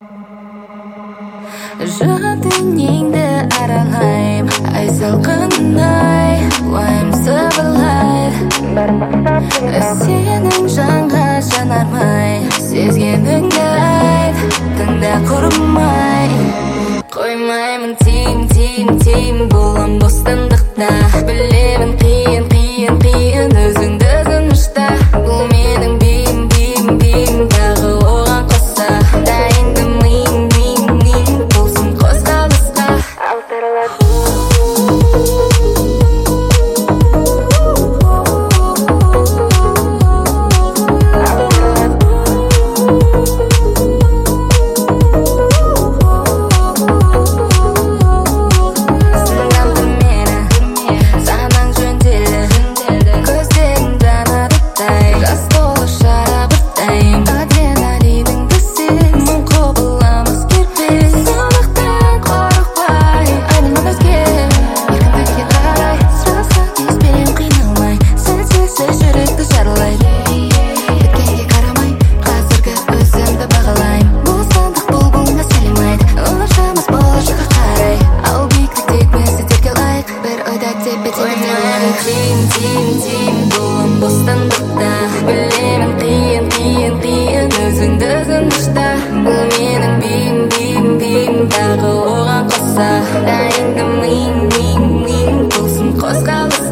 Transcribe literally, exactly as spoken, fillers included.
жан дүниеңді аралайм, ай салқынай уайым сыбырлайды. Сенің жанға жанармай, сезгеніңді айт, тыңда құрмай. Қоймаймын тиім, тиім, тиім, болам бостандықта. Білемін қиын, қиын, қиын, өзіңді тынышта. Бұл менің бейім, бейім, бейім, тағы оған қоса. Дайындым миым, миым, миым, болсын қозғалысқа. Тиім, тиім, тиім, болам бостандықта. Білемін қиын, қиын, қиын, өзіңді тынышта. Бұл менің бейім, бейім, бейім, тағы оған қоса. Дайындым миым, миым, миым, болсын қозғалыс.